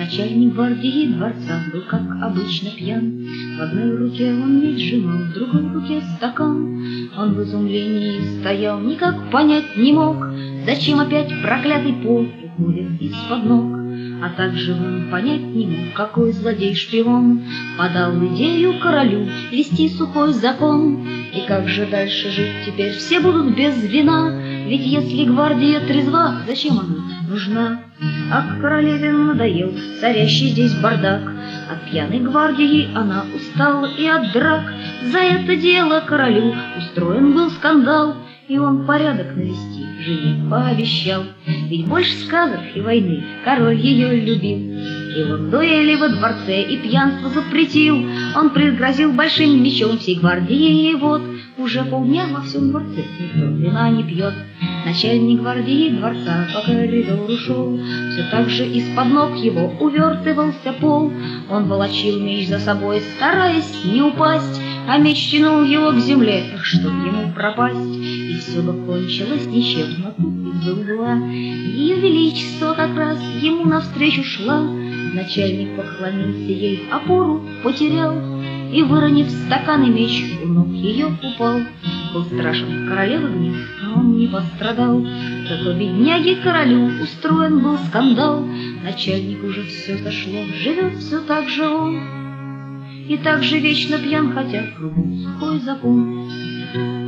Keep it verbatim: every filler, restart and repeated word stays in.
Начальник гвардии дворца был, как обычно, пьян. В одной руке он меч сжимал, в другой руке стакан. Он в изумлении стоял, никак понять не мог, зачем опять проклятый пол уходит из-под ног. А также он понять не мог, какой злодей-шпион подал идею королю вести сухой закон. И как же дальше жить теперь? Все будут без вина, ведь если гвардия трезва, зачем она нужна? А к королеве надоел царящий здесь бардак. От пьяной гвардии она устала и от драк. За это дело королю устроен был скандал, и он порядок навести жене пообещал. Ведь больше сказок и войны король ее любил. И он дуэли во дворце и пьянство запретил. Он пригрозил большим мечом всей гвардии, и вот уже полдня во всем дворце никто вина не пьет. Начальник гвардии дворца по коридору шел, все так же из-под ног его увертывался пол. Он волочил меч за собой, стараясь не упасть, а меч тянул его к земле, чтоб ему пропасть. И все бы кончилось ничем, но тут из угла ее величество как раз ему навстречу шла. Начальник поклонился ей, опору потерял, и, выронив стакан и меч, у ног ее упал. Был страшен королевы гнев, но он не пострадал. Зато бедняге королю устроен был скандал. Начальник уже все зашло, живет все так же он, и так же вечно пьян, хотя кругом сухой закон.